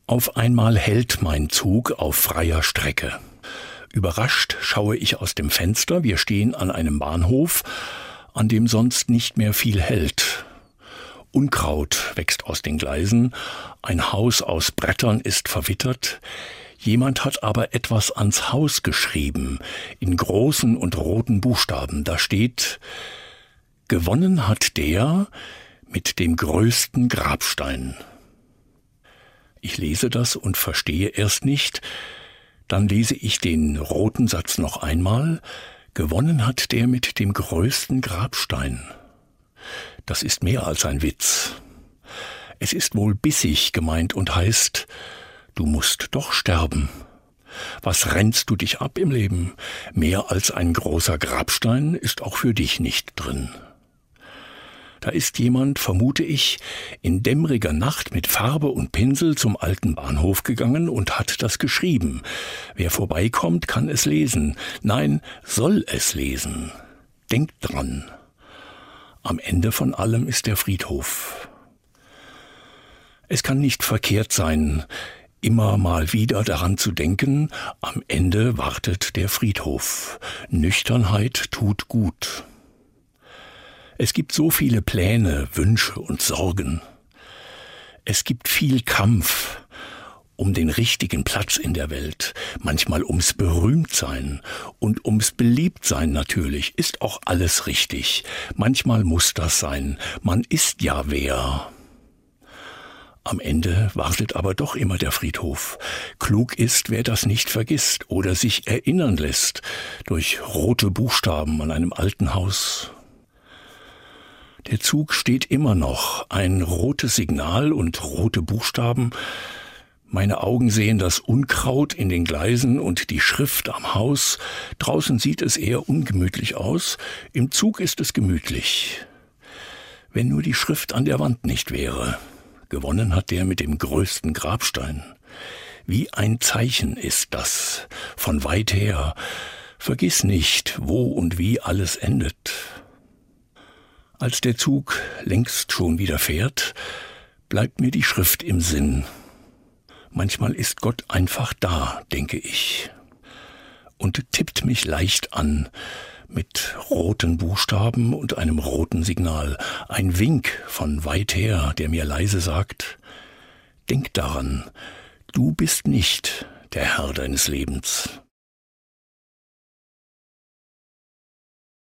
Auf einmal hält mein Zug auf freier Strecke. Überrascht schaue ich aus dem Fenster. Wir stehen an einem Bahnhof, an dem sonst nicht mehr viel hält. Unkraut wächst aus den Gleisen, ein Haus aus Brettern ist verwittert. Jemand hat aber etwas ans Haus geschrieben, in großen und roten Buchstaben. Da steht: Gewonnen hat der mit dem größten Grabstein. Ich lese das und verstehe erst nicht. Dann lese ich den roten Satz noch einmal. Gewonnen hat der mit dem größten Grabstein. Das ist mehr als ein Witz. Es ist wohl bissig gemeint und heißt: Du musst doch sterben. Was rennst du dich ab im Leben? Mehr als ein großer Grabstein ist auch für dich nicht drin. Da ist jemand, vermute ich, in dämmeriger Nacht mit Farbe und Pinsel zum alten Bahnhof gegangen und hat das geschrieben. Wer vorbeikommt, kann es lesen. Nein, soll es lesen. Denkt dran. Am Ende von allem ist der Friedhof. Es kann nicht verkehrt sein, immer mal wieder daran zu denken, am Ende wartet der Friedhof. Nüchternheit tut gut. Es gibt so viele Pläne, Wünsche und Sorgen. Es gibt viel Kampf um den richtigen Platz in der Welt, manchmal ums Berühmtsein und ums Beliebtsein natürlich, ist auch alles richtig. Manchmal muss das sein, man ist ja wer. Am Ende wartet aber doch immer der Friedhof. Klug ist, wer das nicht vergisst oder sich erinnern lässt durch rote Buchstaben an einem alten Haus. Der Zug steht immer noch, ein rotes Signal und rote Buchstaben. Meine Augen sehen das Unkraut in den Gleisen und die Schrift am Haus. Draußen sieht es eher ungemütlich aus, im Zug ist es gemütlich. Wenn nur die Schrift an der Wand nicht wäre. Gewonnen hat der mit dem größten Grabstein. Wie ein Zeichen ist das, von weit her. Vergiss nicht, wo und wie alles endet. Als der Zug längst schon wieder fährt, bleibt mir die Schrift im Sinn. Manchmal ist Gott einfach da, denke ich, und tippt mich leicht an mit roten Buchstaben und einem roten Signal. Ein Wink von weit her, der mir leise sagt: Denk daran, du bist nicht der Herr deines Lebens.